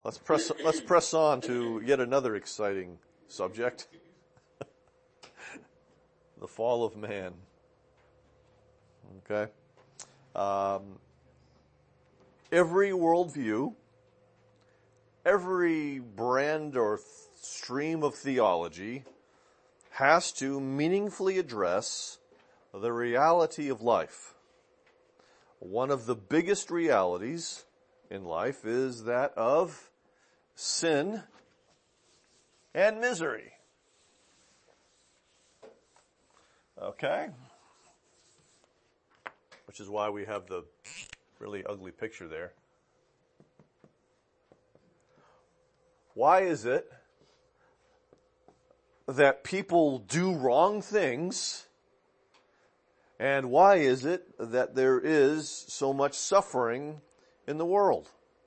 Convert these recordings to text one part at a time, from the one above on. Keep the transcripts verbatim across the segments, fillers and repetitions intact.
Let's press, let's press on to yet another exciting subject. The fall of man. Okay? Um, every worldview, every brand or th- stream of theology has to meaningfully address the reality of life. One of the biggest realities in life is that of sin and misery. Okay? Which is why we have the really ugly picture there. Why is it that people do wrong things? And why is it that there is so much suffering in the world?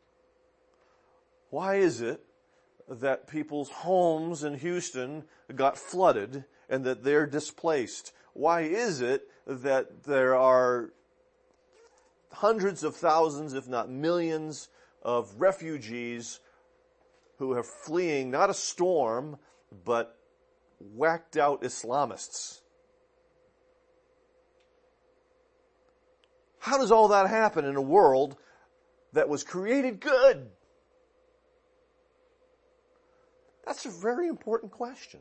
Why is it that people's homes in Houston got flooded and that they're displaced? Why is it that there are hundreds of thousands, if not millions, of refugees who are fleeing not a storm, but whacked out Islamists? How does all that happen in a world that was created good? That's a very important question.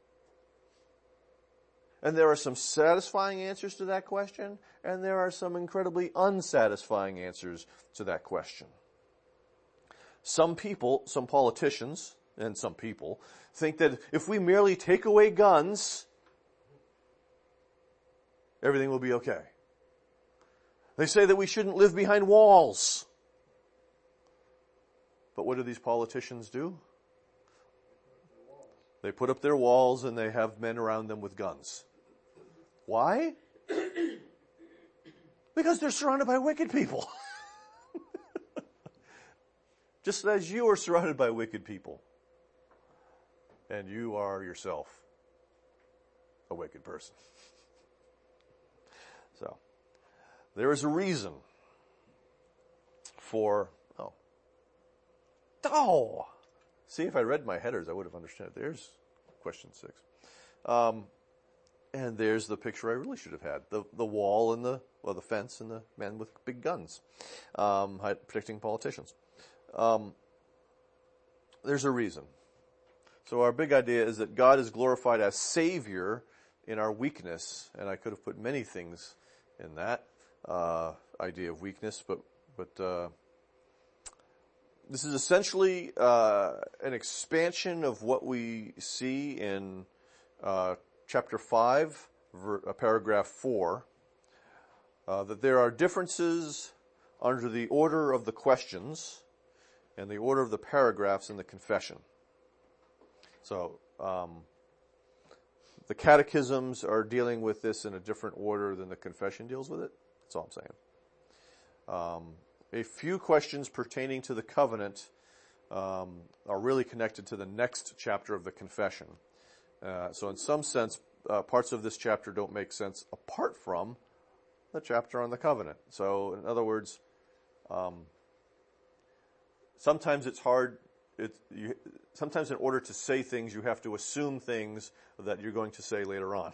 And there are some satisfying answers to that question, and there are some incredibly unsatisfying answers to that question. Some people, some politicians, and some people, think that if we merely take away guns, everything will be okay. They say that we shouldn't live behind walls. But what do these politicians do? They put up their walls and they have men around them with guns. Why? Because they're surrounded by wicked people. Just as you are surrounded by wicked people. And you are yourself a wicked person. So, there is a reason for, oh, oh, see, if I read my headers, I would have understood it. There's question six. Um, and there's the picture I really should have had. The, the wall and the, well, the fence and the men with big guns, um, protecting politicians. Um, there's a reason. So our big idea is that God is glorified as Savior in our weakness, and I could have put many things in that, uh, idea of weakness, but, but, uh, this is essentially uh, an expansion of what we see in uh, chapter five, ver- uh, paragraph four, uh, that there are differences under the order of the questions and the order of the paragraphs in the confession. So um, the catechisms are dealing with this in a different order than the confession deals with it. That's all I'm saying. Um, A few questions pertaining to the covenant um, are really connected to the next chapter of the confession. Uh, so in some sense, uh, parts of this chapter don't make sense apart from the chapter on the covenant. So in other words, um, sometimes it's hard. It, you, sometimes in order to say things, you have to assume things that you're going to say later on.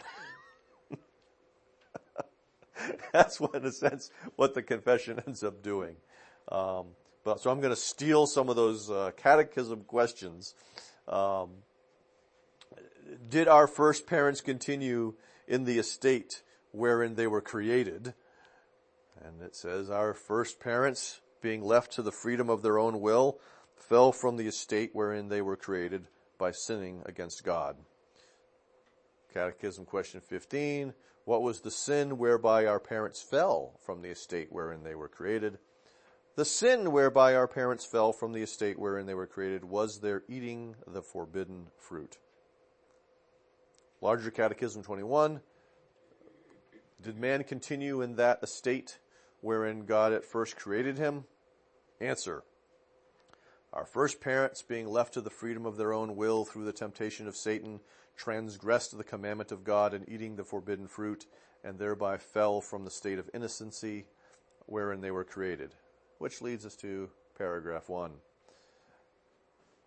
That's what, in a sense, what the confession ends up doing. Um, but so I'm going to steal some of those uh, catechism questions. Um, did our first parents continue in the estate wherein they were created? And it says, our first parents, being left to the freedom of their own will, fell from the estate wherein they were created by sinning against God. Catechism question fifteen. What was the sin whereby our parents fell from the estate wherein they were created? The sin whereby our parents fell from the estate wherein they were created was their eating the forbidden fruit. Larger Catechism twenty-one. Did man continue in that estate wherein God at first created him? Answer. Our first parents, being left to the freedom of their own will through the temptation of Satan, transgressed the commandment of God in eating the forbidden fruit, and thereby fell from the state of innocency wherein they were created. Which leads us to paragraph one.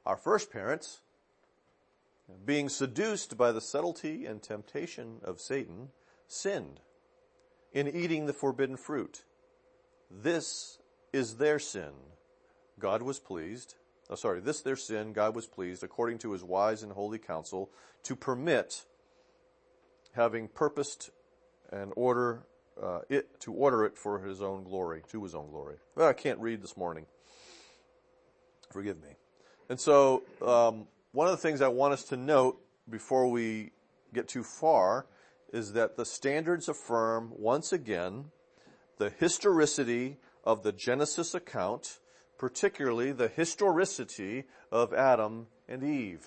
Our first parents, being seduced by the subtlety and temptation of Satan, sinned in eating the forbidden fruit. This is their sin. God was pleased. Oh, sorry, this their sin, God was pleased, according to his wise and holy counsel, to permit, having purposed and order uh, it to order it for his own glory, to his own glory. Well, I can't read this morning. Forgive me. And so, um, one of the things I want us to note before we get too far is that the standards affirm, once again, the historicity of the Genesis account, particularly the historicity of Adam and Eve.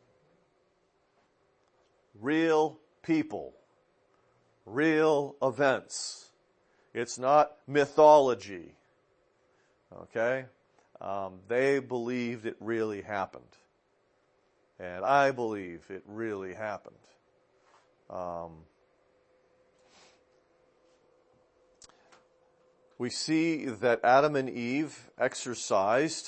Real people. Real events. It's not mythology. Okay? Um, they believed it really happened. And I believe it really happened. Um, we see that Adam and Eve exercised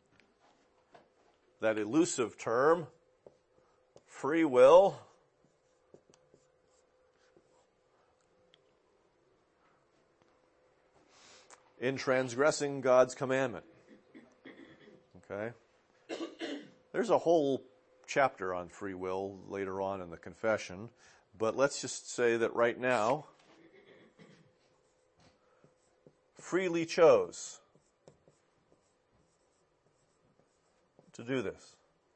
that elusive term, free will, in transgressing God's commandment. Okay? There's a whole chapter on free will later on in the confession, but let's just say that right now, freely chose to do this.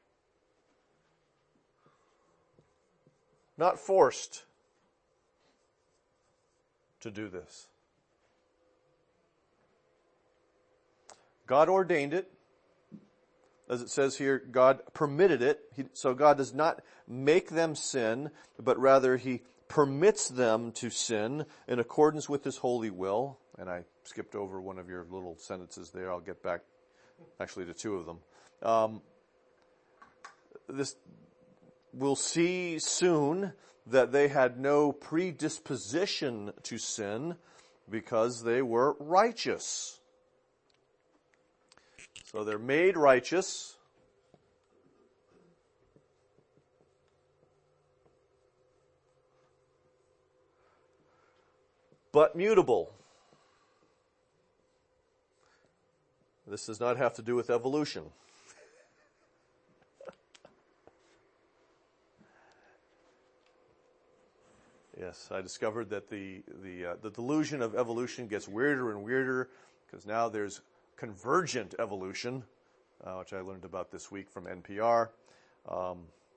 Not forced to do this. God ordained it. As it says here, God permitted it. He, so God does not make them sin, but rather he permits them to sin in accordance with his holy will. And I skipped over one of your little sentences there. I'll get back actually to two of them. Um, this, we'll see soon that they had no predisposition to sin because they were righteous. So they're made righteous. But mutable. This does not have to do with evolution. Yes, I discovered that the the uh, the delusion of evolution gets weirder and weirder because now there's convergent evolution, uh, which I learned about this week from N P R. Um,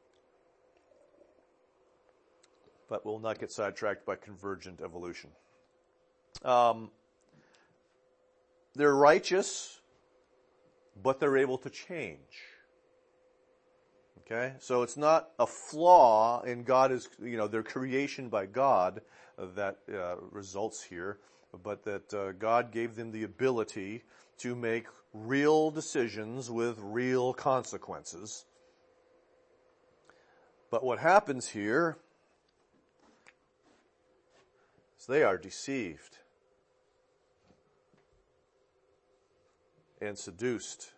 but we'll not get sidetracked by convergent evolution. Um, they're righteous, but they're able to change. Okay? So it's not a flaw in God is, you know, their creation by God that uh, results here, but that uh, God gave them the ability to make real decisions with real consequences. But what happens here is they are deceived and seduced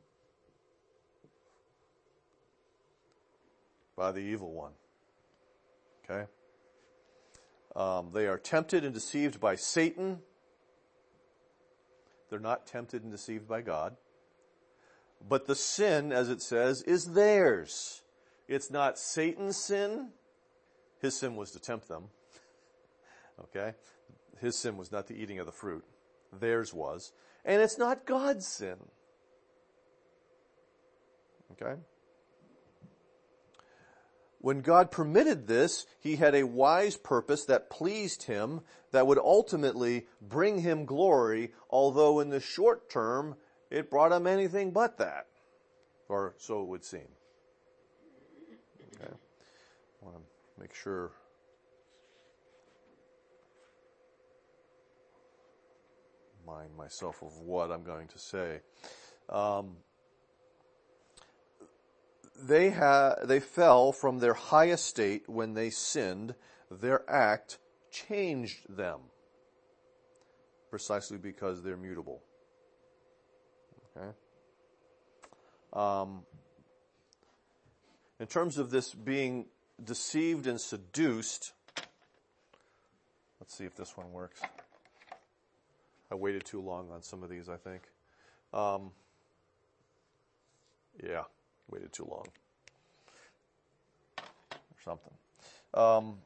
by the evil one. Okay? Um, they are tempted and deceived by Satan. They're not tempted and deceived by God. But the sin, as it says, is theirs. It's not Satan's sin. His sin was to tempt them. Okay? His sin was not the eating of the fruit. Theirs was. And it's not God's sin. Okay? When God permitted this, he had a wise purpose that pleased him, that would ultimately bring him glory, although in the short term, it brought him anything but that. Or so it would seem. Okay. I want to make sure. Mind myself of what I'm going to say. Um, They ha- they fell from their high estate when they sinned. Their act changed them. Precisely because they're mutable. Okay? Um, in terms of this being deceived and seduced, let's see if this one works. I waited too long on some of these, I think. Um, yeah, waited too long. Or something. Um,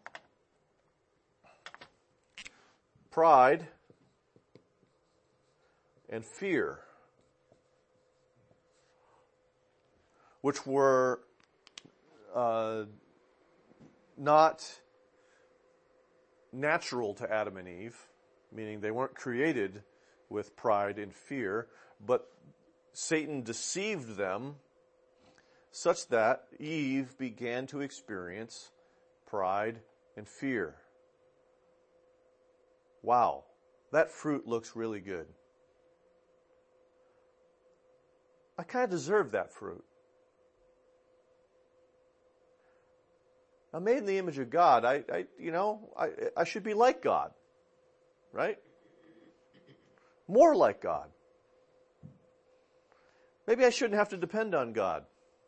pride and fear, which were uh, not natural to Adam and Eve, meaning they weren't created with pride and fear, but Satan deceived them such that Eve began to experience pride and fear. Wow, that fruit looks really good. I kind of deserve that fruit. I'm made in the image of God. I, I you know, I, I should be like God, right? More like God. Maybe I shouldn't have to depend on God.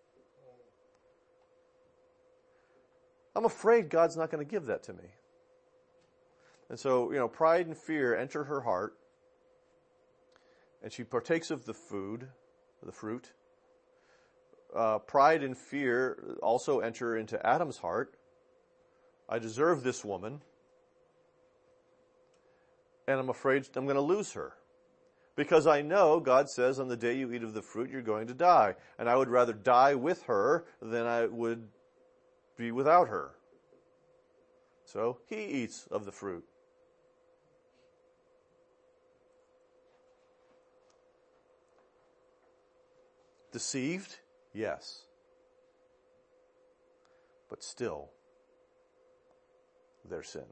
I'm afraid God's not going to give that to me. And so, you know, pride and fear enter her heart, and she partakes of the food, the fruit. Uh, pride and fear also enter into Adam's heart. I deserve this woman, and I'm afraid I'm going to lose her. Because I know God says on the day you eat of the fruit, you're going to die. And I would rather die with her than I would be without her. So he eats of the fruit. Deceived? Yes. But still, their sin.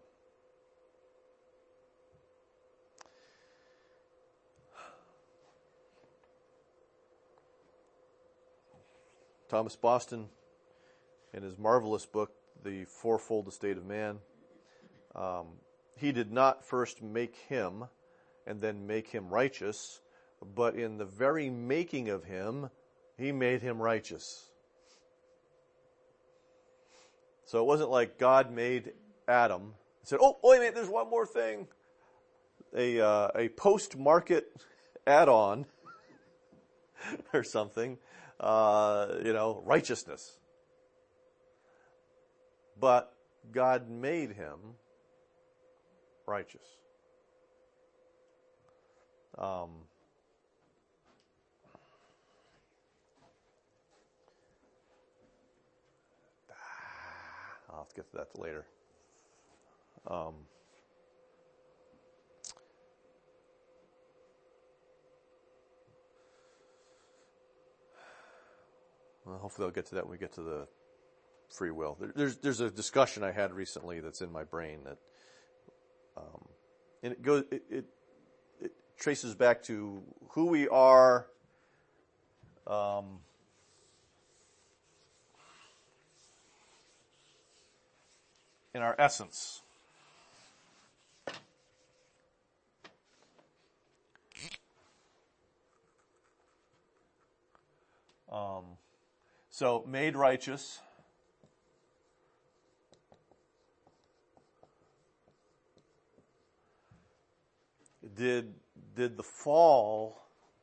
Thomas Boston, in his marvelous book, The Fourfold Estate of Man, um, he did not first make him and then make him righteous, but in the very making of him, he made him righteous. So it wasn't like God made Adam and said, oh, wait a minute, there's one more thing. A, uh, a post-market add-on or something. Uh, you know, righteousness. But God made him righteous. Um, I'll have to get to that later. Um, Well, hopefully I'll get to that when we get to the free will. There, there's there's a discussion I had recently that's in my brain that, um, and it goes it, it it traces back to who we are, um, in our essence. Um. So, made righteous. Did did the fall?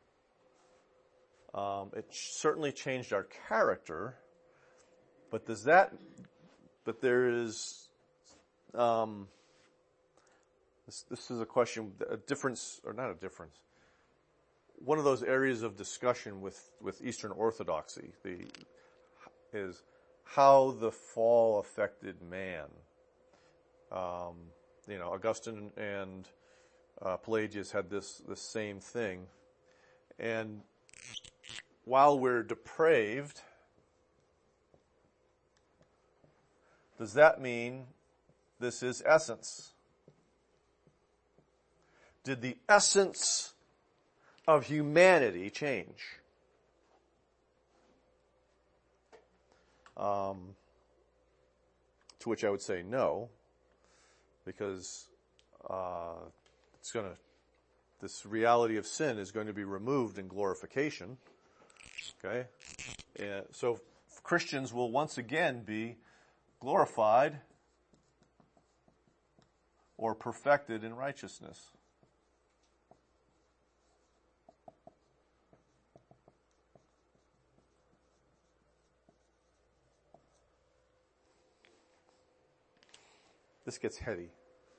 Um, it certainly changed our character, but does that? But there is. Um, this this is a question, a difference, or not a difference. One of those areas of discussion with with Eastern Orthodoxy, the is how the fall affected man. Um, you know, Augustine and uh, Pelagius had this this same thing, and while we're depraved, does that mean this is essence? Did the essence of humanity change? Um, to which I would say no, because uh, it's going to, this reality of sin is going to be removed in glorification. Okay, and so Christians will once again be glorified or perfected in righteousness. This gets heady.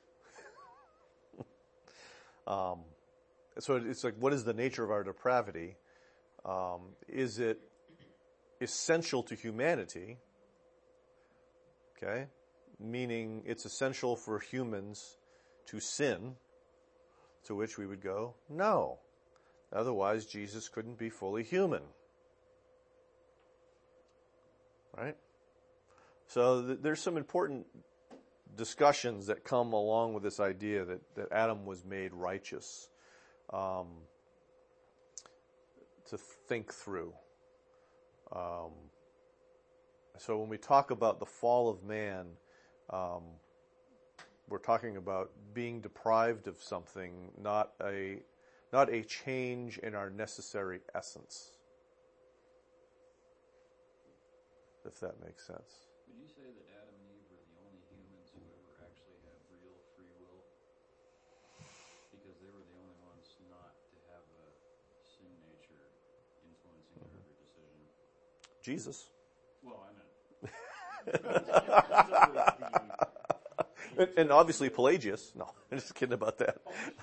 um, so it's like, what is the nature of our depravity? Um, is it essential to humanity? Okay, meaning it's essential for humans to sin, to which we would go, no. Otherwise, Jesus couldn't be fully human. Right? So th- there's some important discussions that come along with this idea that, that Adam was made righteous um, to think through. Um, so when we talk about the fall of man, um, we're talking about being deprived of something, not a not a change in our necessary essence. If that makes sense. Would you say that Adam and Eve were the only humans who ever actually had real free will? Because they were the only ones not to have a sin nature influencing their every decision. Jesus. Well, I meant. and, and obviously Pelagius. No, I'm just kidding about that.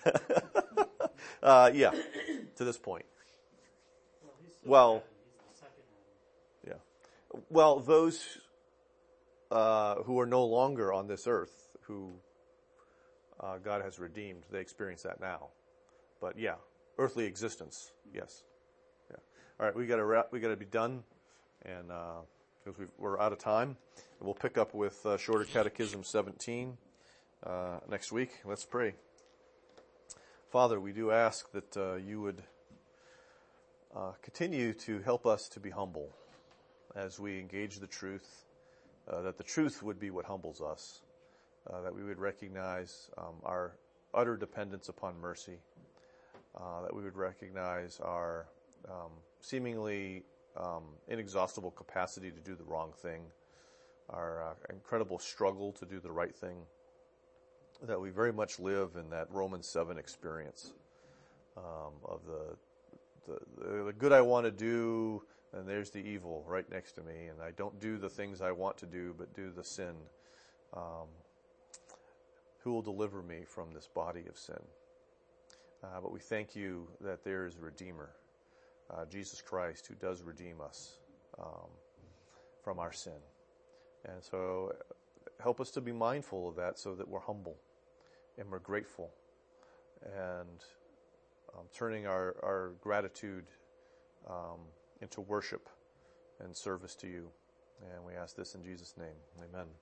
uh, yeah, to this point. Well, yeah. Well, those uh, who are no longer on this earth, who uh, God has redeemed, they experience that now. But yeah, earthly existence, yes. Yeah. All right, we got to wrap. We got to be done, and uh, because we've, we're out of time, we'll pick up with uh, Shorter Catechism seventeen uh, next week. Let's pray. Father, we do ask that uh, you would uh, continue to help us to be humble as we engage the truth, uh, that the truth would be what humbles us, uh, that we would recognize um, our utter dependence upon mercy, uh, that we would recognize our um, seemingly um, inexhaustible capacity to do the wrong thing, our uh, incredible struggle to do the right thing, that we very much live in that Romans seven experience um, of the, the the good I want to do, and there's the evil right next to me, and I don't do the things I want to do, but do the sin. Um, who will deliver me from this body of sin? Uh, but we thank you that there is a Redeemer, uh, Jesus Christ, who does redeem us um, from our sin. And so help us to be mindful of that so that we're humble and we're grateful and um, turning our, our gratitude um, into worship and service to you. And we ask this in Jesus' name. Amen.